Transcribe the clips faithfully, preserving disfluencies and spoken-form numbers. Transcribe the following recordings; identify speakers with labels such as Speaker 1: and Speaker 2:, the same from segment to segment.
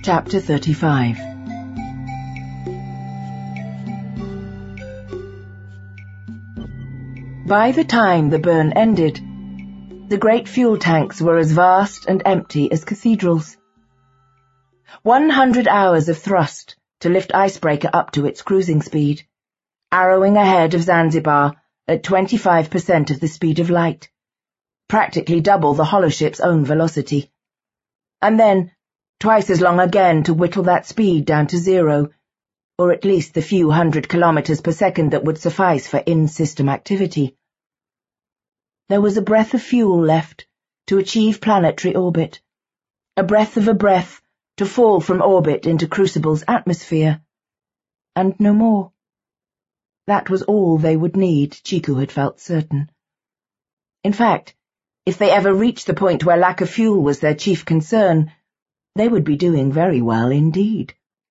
Speaker 1: Chapter thirty-five. By the time the burn ended, the great fuel tanks were as vast and empty as cathedrals. One hundred hours of thrust to lift Icebreaker up to its cruising speed, arrowing ahead of Zanzibar at twenty-five percent of the speed of light, practically double the holoship's own velocity. And then twice as long again to whittle that speed down to zero, or at least the few hundred kilometers per second that would suffice for in-system activity. There was a breath of fuel left to achieve planetary orbit, a breath of a breath to fall from orbit into Crucible's atmosphere, and no more. That was all they would need, Chiku had felt certain. In fact, if they ever reached the point where lack of fuel was their chief concern, they would be doing very well indeed.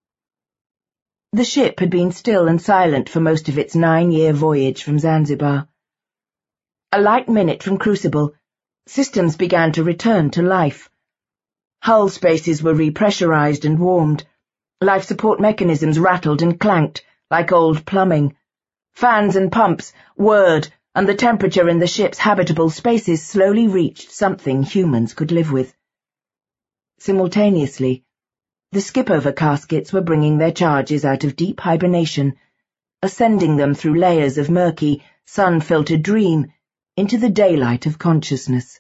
Speaker 1: The ship had been still and silent for most of its nine-year voyage from Zanzibar. A light minute from Crucible, systems began to return to life. Hull spaces were repressurized and warmed. Life support mechanisms rattled and clanked like old plumbing. Fans and pumps whirred, and the temperature in the ship's habitable spaces slowly reached something humans could live with. Simultaneously, the skip-over caskets were bringing their charges out of deep hibernation, ascending them through layers of murky, sun-filtered dream into the daylight of consciousness.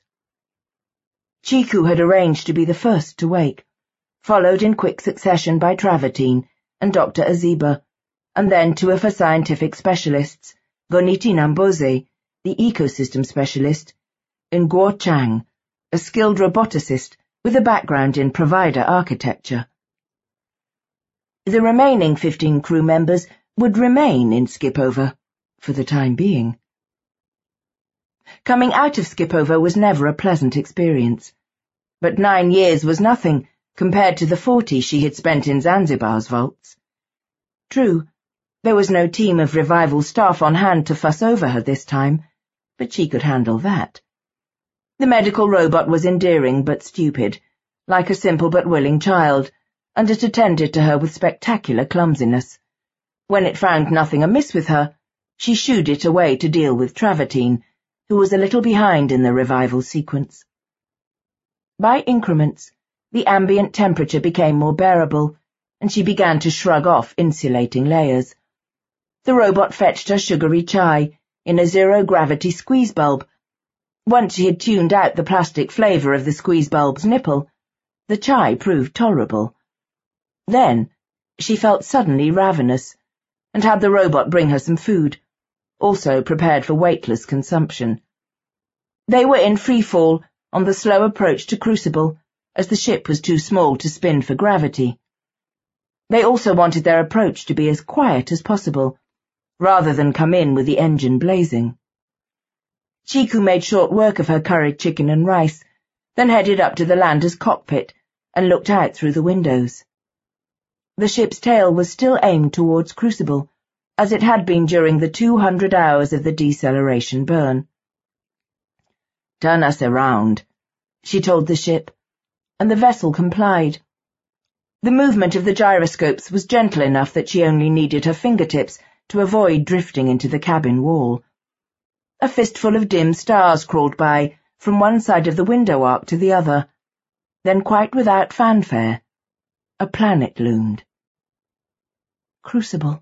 Speaker 1: Chiku had arranged to be the first to wake, followed in quick succession by Travertine and Doctor Aziba, and then two of her scientific specialists, Goniti Namboze, the ecosystem specialist, and Guo Chang, a skilled roboticist with a background in provider architecture. The remaining fifteen crew members would remain in Skipover, for the time being. Coming out of Skipover was never a pleasant experience, but nine years was nothing compared to the forty she had spent in Zanzibar's vaults. True, there was no team of revival staff on hand to fuss over her this time, but she could handle that. The medical robot was endearing but stupid, like a simple but willing child, and it attended to her with spectacular clumsiness. When it found nothing amiss with her, she shooed it away to deal with Travertine, who was a little behind in the revival sequence. By increments, the ambient temperature became more bearable, and she began to shrug off insulating layers. The robot fetched her sugary chai in a zero-gravity squeeze bulb. Once she had tuned out the plastic flavor of the squeeze bulb's nipple, the chai proved tolerable. Then she felt suddenly ravenous, and had the robot bring her some food, also prepared for weightless consumption. They were in free fall on the slow approach to Crucible, as the ship was too small to spin for gravity. They also wanted their approach to be as quiet as possible, rather than come in with the engine blazing. Chiku made short work of her curried chicken and rice, then headed up to the lander's cockpit and looked out through the windows. The ship's tail was still aimed towards Crucible, as it had been during the two hundred hours of the deceleration burn. "Turn us around," she told the ship, and the vessel complied. The movement of the gyroscopes was gentle enough that she only needed her fingertips to avoid drifting into the cabin wall. A fistful of dim stars crawled by from one side of the window arc to the other. Then, quite without fanfare, a planet loomed. Crucible.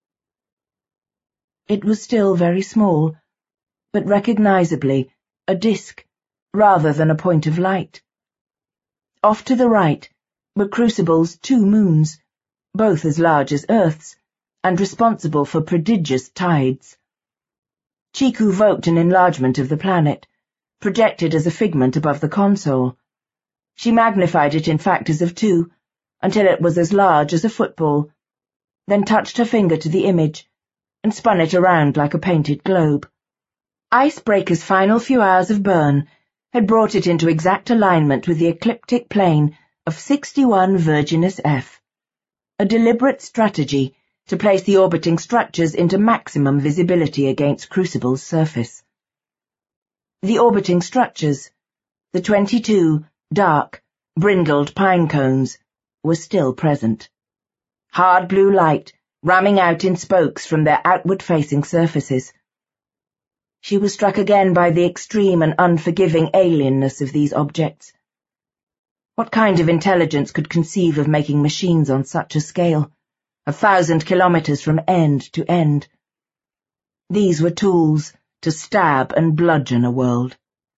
Speaker 1: It was still very small, but recognizably a disk rather than a point of light. Off to the right were Crucible's two moons, both as large as Earth's, and responsible for prodigious tides. Chiku evoked an enlargement of the planet, projected as a figment above the console. She magnified it in factors of two, until it was as large as a football, then touched her finger to the image, and spun it around like a painted globe. Icebreaker's final few hours of burn had brought it into exact alignment with the ecliptic plane of sixty-one Virginis F, a deliberate strategy to place the orbiting structures into maximum visibility against Crucible's surface. The orbiting structures, the twenty-two dark, brindled pine cones, was still present. Hard blue light ramming out in spokes from their outward-facing surfaces. She was struck again by the extreme and unforgiving alienness of these objects. What kind of intelligence could conceive of making machines on such a scale, a thousand kilometers from end to end? These were tools to stab and bludgeon a world.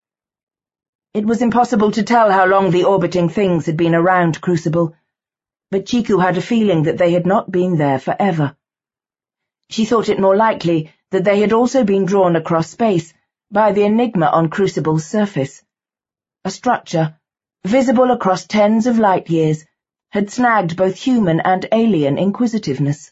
Speaker 1: It was impossible to tell how long the orbiting things had been around Crucible, but Chiku had a feeling that they had not been there forever. She thought it more likely that they had also been drawn across space by the enigma on Crucible's surface. A structure, visible across tens of light years, had snagged both human and alien inquisitiveness.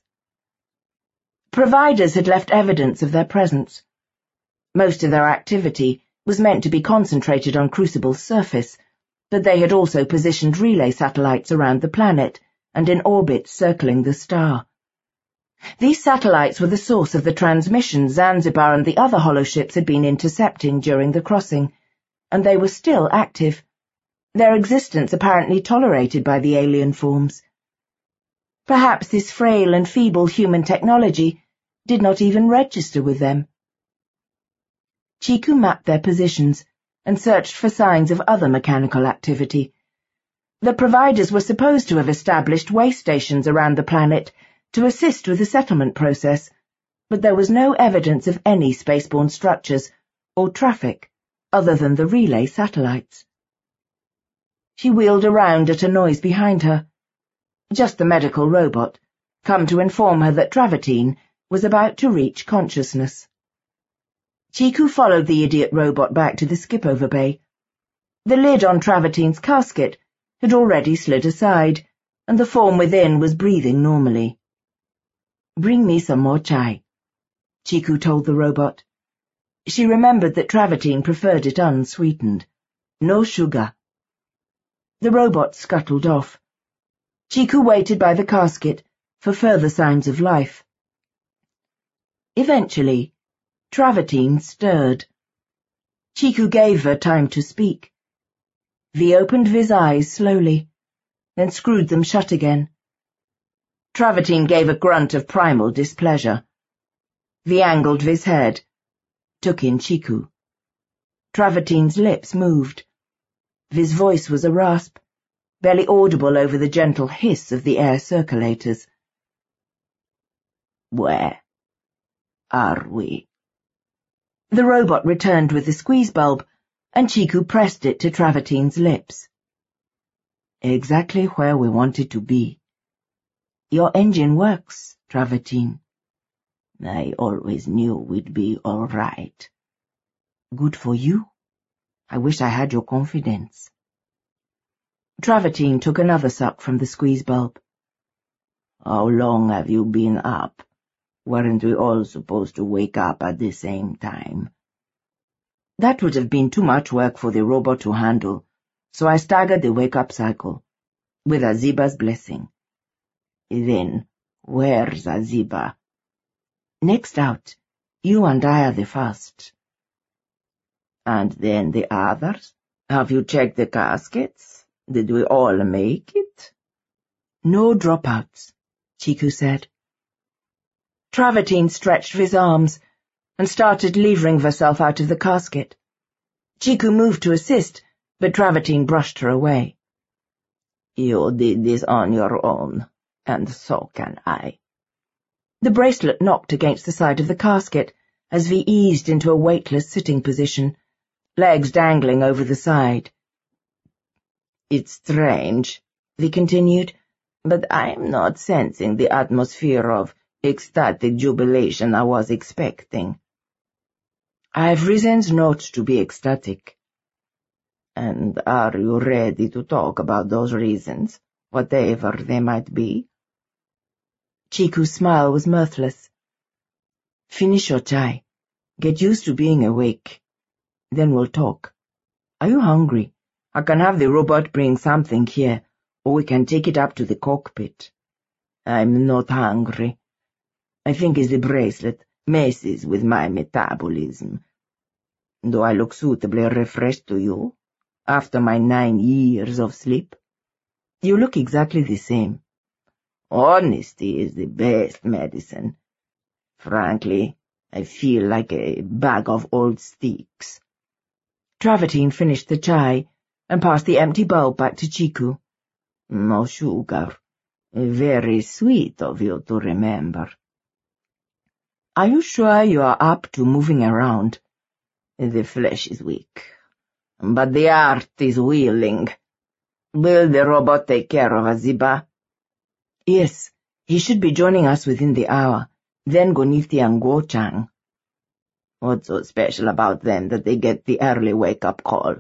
Speaker 1: Providers had left evidence of their presence. Most of their activity was meant to be concentrated on Crucible's surface, but they had also positioned relay satellites around the planet and in orbit circling the star. These satellites were the source of the transmissions Zanzibar and the other holoships had been intercepting during the crossing, and they were still active, their existence apparently tolerated by the alien forms. Perhaps this frail and feeble human technology did not even register with them. Chiku mapped their positions and searched for signs of other mechanical activity. The providers were supposed to have established way stations around the planet to assist with the settlement process, but there was no evidence of any spaceborne structures or traffic other than the relay satellites. She wheeled around at a noise behind her. Just the medical robot, come to inform her that Travertine was about to reach consciousness. Chiku followed the idiot robot back to the skipover bay. The lid on Travertine's casket had already slid aside, and the form within was breathing normally. "Bring me some more chai," Chiku told the robot. She remembered that Travertine preferred it unsweetened. No sugar. The robot scuttled off. Chiku waited by the casket for further signs of life. Eventually, Travertine stirred. Chiku gave her time to speak. V opened V's eyes slowly, then screwed them shut again. Travertine gave a grunt of primal displeasure. V angled V's head, took in Chiku. Travertine's lips moved. V's voice was a rasp, barely audible over the gentle hiss of the air circulators. "Where are we?" The robot returned with the squeeze bulb, and Chiku pressed it to Travertine's lips. "Exactly where we wanted to be. Your engine works, Travertine. I always knew we'd be all right. Good for you. I wish I had your confidence." Travertine took another suck from the squeeze bulb. "How long have you been up? Weren't we all supposed to wake up at the same time?" "That would have been too much work for the robot to handle, so I staggered the wake-up cycle, with Aziba's blessing." "Then, where's Aziba?" "Next out. You and I are the first." "And then the others? Have you checked the caskets? Did we all make it?" "No dropouts," Chiku said. Travertine stretched his arms and started levering herself out of the casket. Chiku moved to assist, but Travertine brushed her away. "You did this on your own, and so can I." The bracelet knocked against the side of the casket as V eased into a weightless sitting position, legs dangling over the side. "It's strange," V continued, "but I'm not sensing the atmosphere of ecstatic jubilation I was expecting." "I've reasons not to be ecstatic." "And are you ready to talk about those reasons, whatever they might be?" Chiku's smile was mirthless. "Finish your chai. Get used to being awake. Then we'll talk. Are you hungry? I can have the robot bring something here, or we can take it up to the cockpit." "I'm not hungry. I think it's the bracelet messes with my metabolism. Do I look suitably refreshed to you, after my nine years of sleep?" You look exactly the same. Honesty is the best medicine. Frankly, I feel like a bag of old sticks. Travertine finished the chai and passed the empty bowl back to Chiku. No sugar. Very sweet of you to remember. Are you sure you are up to moving around? The flesh is weak, but the heart is willing. Will the robot take care of Aziba? Yes, he should be joining us within the hour. Then Gonifti and Guo-Chang. What's so special about them that they get the early wake-up call?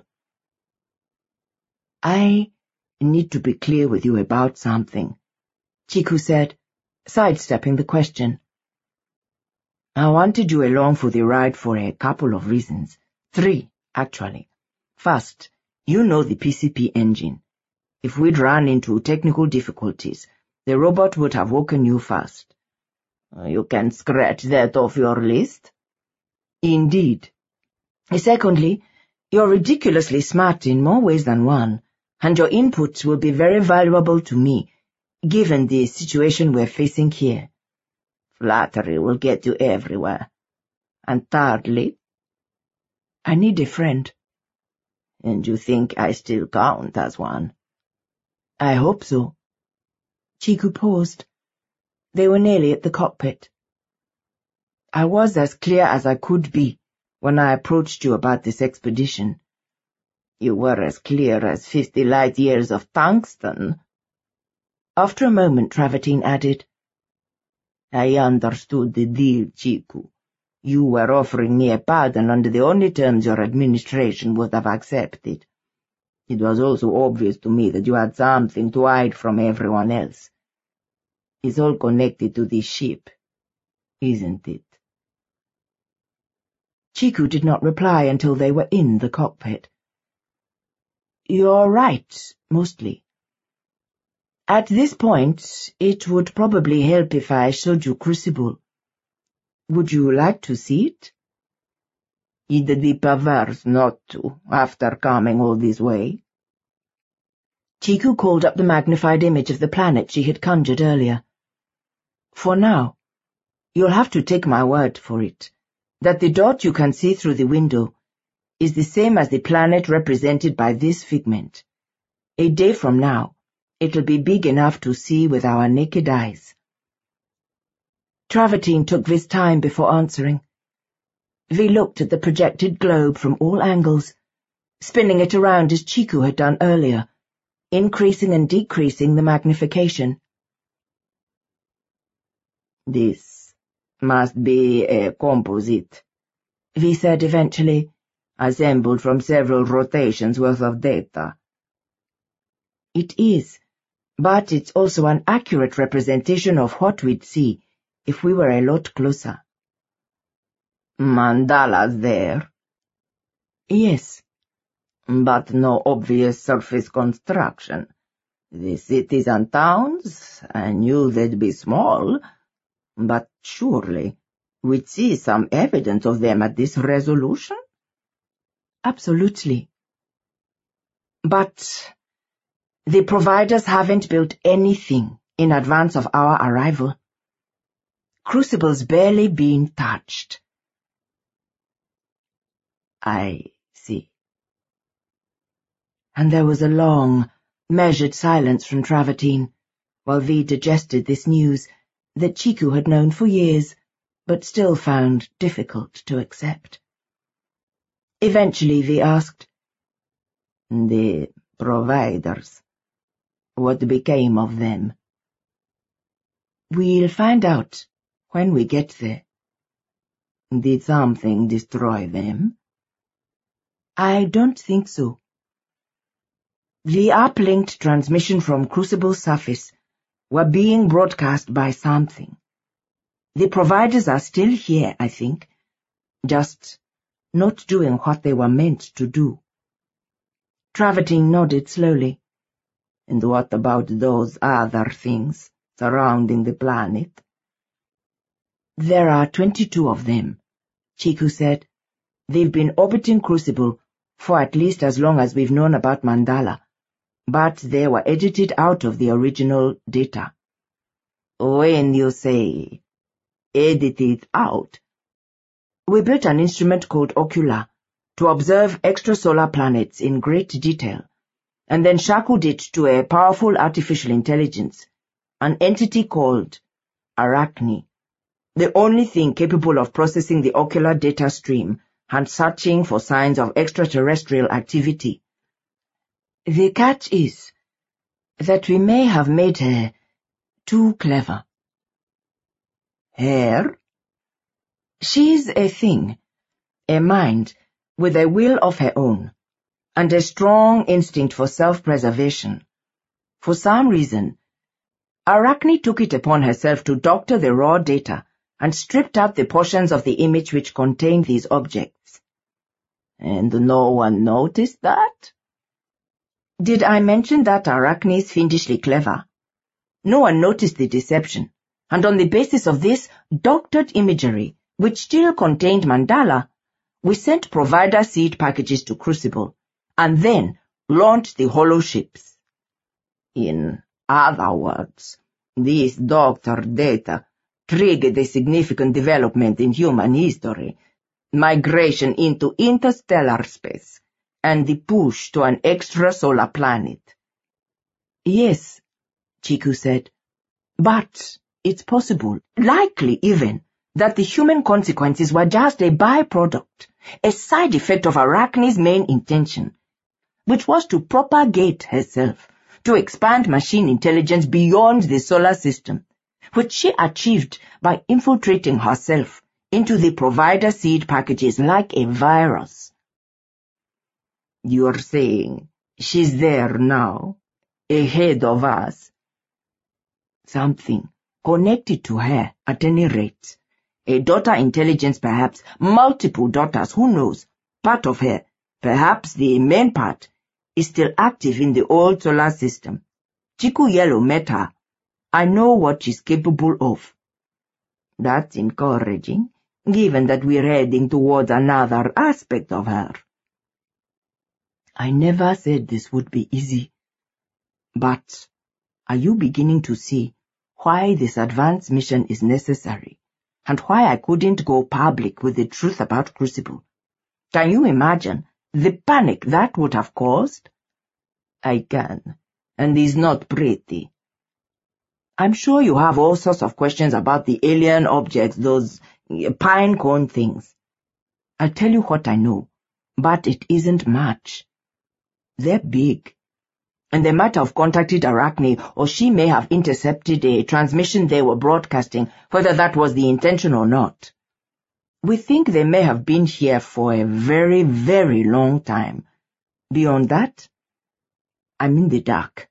Speaker 1: I need to be clear with you about something, Chiku said, sidestepping the question. I wanted you along for the ride for a couple of reasons. Three, actually. First, you know the P C P engine. If we'd run into technical difficulties, the robot would have woken you first. You can scratch that off your list? Indeed. Secondly, you're ridiculously smart in more ways than one, and your inputs will be very valuable to me, given the situation we're facing here. Flattery will get you everywhere. And thirdly, I need a friend. And you think I still count as one? I hope so. Chiku paused. They were nearly at the cockpit. I was as clear as I could be when I approached you about this expedition. You were as clear as fifty light years of tungsten. After a moment, Travertine added, I understood the deal, Chiku. You were offering me a pardon under the only terms your administration would have accepted. It was also obvious to me that you had something to hide from everyone else. It's all connected to this ship, isn't it? Chiku did not reply until they were in the cockpit. You're right, mostly. At this point, it would probably help if I showed you Crucible. Would you like to see it? It'd be perverse not to, after coming all this way. Chiku called up the magnified image of the planet she had conjured earlier. For now, you'll have to take my word for it, that the dot you can see through the window is the same as the planet represented by this figment. A day from now, it'll be big enough to see with our naked eyes. Travertine took this time before answering. Vi looked at the projected globe from all angles, spinning it around as Chiku had done earlier, increasing and decreasing the magnification. This must be a composite, Vi said eventually, assembled from several rotations worth of data. It is, but it's also an accurate representation of what we'd see if we were a lot closer. Mandalas there? Yes. But no obvious surface construction. The cities and towns, I knew they'd be small, but surely we'd see some evidence of them at this resolution? Absolutely. But the providers haven't built anything in advance of our arrival. Crucible's barely been touched. I see. And there was a long, measured silence from Travertine, while Vi digested this news that Chiku had known for years, but still found difficult to accept. Eventually Vi asked, The providers, what became of them? We'll find out when we get there. Did something destroy them? I don't think so. The uplinked transmission from Crucible's surface were being broadcast by something. The providers are still here, I think, just not doing what they were meant to do. Travertine nodded slowly. And what about those other things surrounding the planet? There are twenty-two of them, Chiku said. They've been orbiting Crucible for at least as long as we've known about Mandala, but they were edited out of the original data. When you say edited out, we built an instrument called Ocular to observe extrasolar planets in great detail, and then shackled it to a powerful artificial intelligence, an entity called Arachne, the only thing capable of processing the ocular data stream and searching for signs of extraterrestrial activity. The catch is that we may have made her too clever. Her? She's a thing, a mind with a will of her own, and a strong instinct for self-preservation. For some reason, Arachne took it upon herself to doctor the raw data and stripped out the portions of the image which contained these objects. And no one noticed that? Did I mention that Arachne is fiendishly clever? No one noticed the deception, and on the basis of this doctored imagery, which still contained Mandala, we sent provider seed packages to Crucible, and then launched the holo ships. In other words, this doctored data triggered a significant development in human history, migration into interstellar space, and the push to an extrasolar planet. Yes, Chiku said, but it's possible, likely even, that the human consequences were just a byproduct, a side effect of Arachne's main intention, which was to propagate herself, to expand machine intelligence beyond the solar system, which she achieved by infiltrating herself into the provider seed packages like a virus. You're saying she's there now, ahead of us? Something connected to her, at any rate. A daughter intelligence perhaps, multiple daughters, who knows? Part of her, perhaps the main part, is still active in the old solar system. Chiku Yellow met her. I know what she's capable of. That's encouraging, given that we're heading towards another aspect of her. I never said this would be easy. But are you beginning to see why this advanced mission is necessary, and why I couldn't go public with the truth about Crucible? Can you imagine the panic that would have caused? I can, and it's not pretty. I'm sure you have all sorts of questions about the alien objects, those pine cone things. I'll tell you what I know, but it isn't much. They're big, and they might have contacted Arachne, or she may have intercepted a transmission they were broadcasting, whether that was the intention or not. We think they may have been here for a very, very long time. Beyond that, I'm in the dark.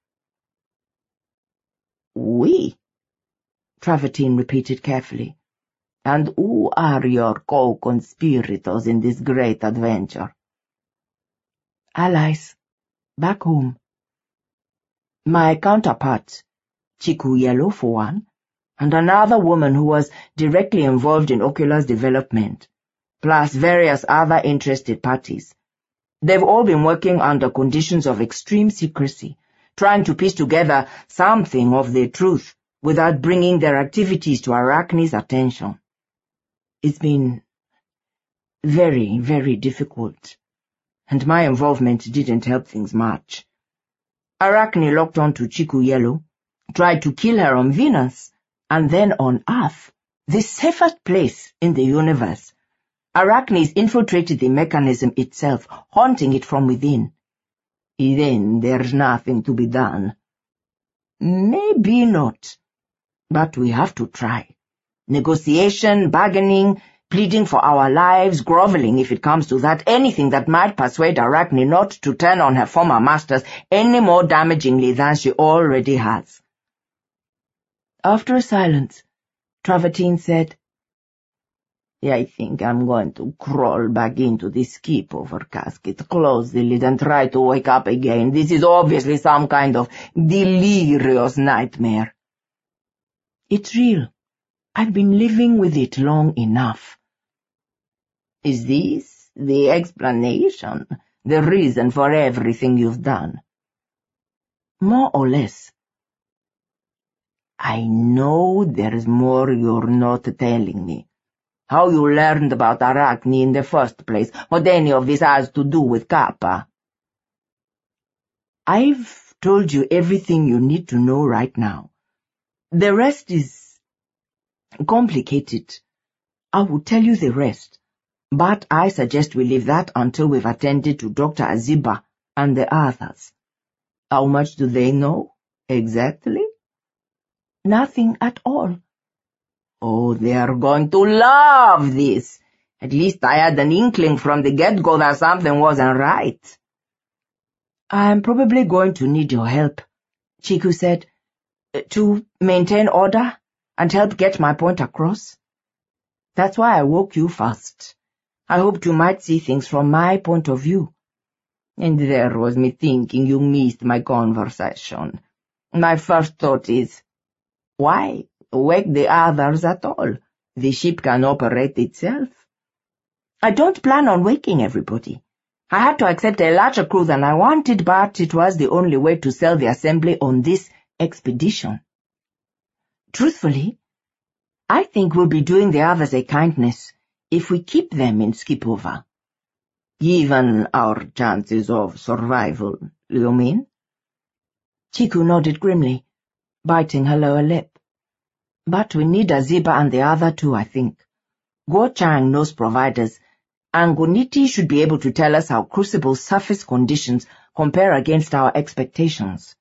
Speaker 1: We? Travertine repeated carefully. And who are your co-conspirators in this great adventure? Allies. Back home. My counterpart, Chiku Yellow for one, and another woman who was directly involved in Ocular's development, plus various other interested parties. They've all been working under conditions of extreme secrecy, trying to piece together something of the truth without bringing their activities to Arachne's attention. It's been very, very difficult, and my involvement didn't help things much. Arachne locked on to Chiku Yellow, tried to kill her on Venus, and then on Earth, the safest place in the universe. Arachne's infiltrated the mechanism itself, haunting it from within. Then there's nothing to be done. Maybe not, but we have to try. Negotiation, bargaining, pleading for our lives, groveling if it comes to that, anything that might persuade Arachne not to turn on her former masters any more damagingly than she already has. After a silence, Travertine said, I think I'm going to crawl back into the skip-over casket, close the lid, and try to wake up again. This is obviously some kind of delirious nightmare. It's real. I've been living with it long enough. Is this the explanation, the reason for everything you've done? More or less. I know there's more you're not telling me. How you learned about Arachne in the first place, what any of this has to do with Kappa. I've told you everything you need to know right now. The rest is complicated. I will tell you the rest, but I suggest we leave that until we've attended to Doctor Aziba and the others. How much do they know, exactly? Nothing at all. Oh, they are going to love this. At least I had an inkling from the get-go that something wasn't right. I'm probably going to need your help, Chiku said, to maintain order and help get my point across. That's why I woke you first. I hoped you might see things from my point of view. And there was me thinking you missed my conversation. My first thought is, why wake the others at all? The ship can operate itself. I don't plan on waking everybody. I had to accept a larger crew than I wanted, but it was the only way to sell the assembly on this expedition. Truthfully, I think we'll be doing the others a kindness if we keep them in Skipover. Given our chances of survival, you mean? Chiku nodded grimly, biting her lower lip. But we need Aziba and the other two, I think. Guo Chang knows providers, and Guniti should be able to tell us how Crucible's surface conditions compare against our expectations.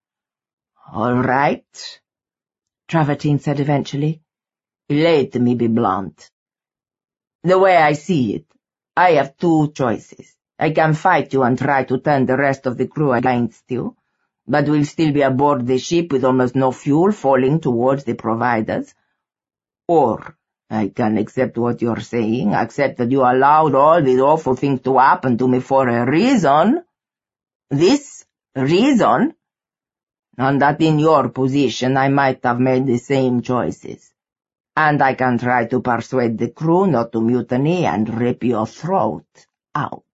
Speaker 1: All right, Travertine said eventually. Let me be blunt. The way I see it, I have two choices. I can fight you and try to turn the rest of the crew against you, but we'll still be aboard the ship with almost no fuel falling towards the providers. Or I can accept what you're saying, accept that you allowed all these awful things to happen to me for a reason. This reason? And that in your position I might have made the same choices. And I can try to persuade the crew not to mutiny and rip your throat out.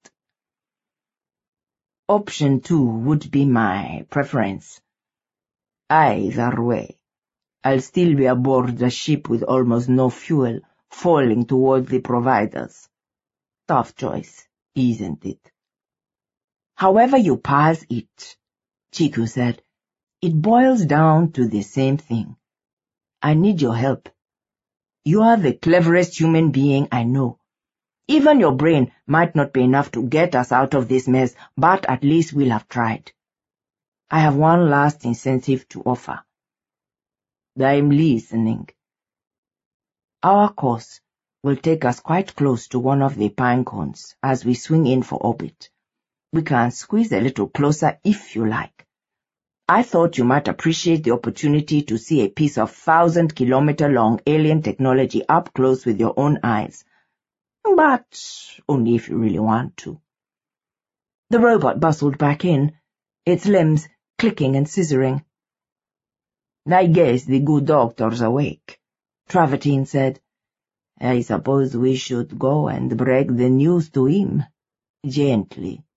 Speaker 1: Option two would be my preference. Either way, I'll still be aboard the ship with almost no fuel, falling towards the providers. Tough choice, isn't it? However you parse it, Chiku said, it boils down to the same thing. I need your help. You are the cleverest human being I know. Even your brain might not be enough to get us out of this mess, but at least we'll have tried. I have one last incentive to offer. I'm listening. Our course will take us quite close to one of the pine cones as we swing in for orbit. We can squeeze a little closer if you like. I thought you might appreciate the opportunity to see a piece of thousand-kilometer-long alien technology up close with your own eyes. But only if you really want to. The robot bustled back in, its limbs clicking and scissoring. I guess the good doctor's awake, Travertine said. I suppose we should go and break the news to him, gently.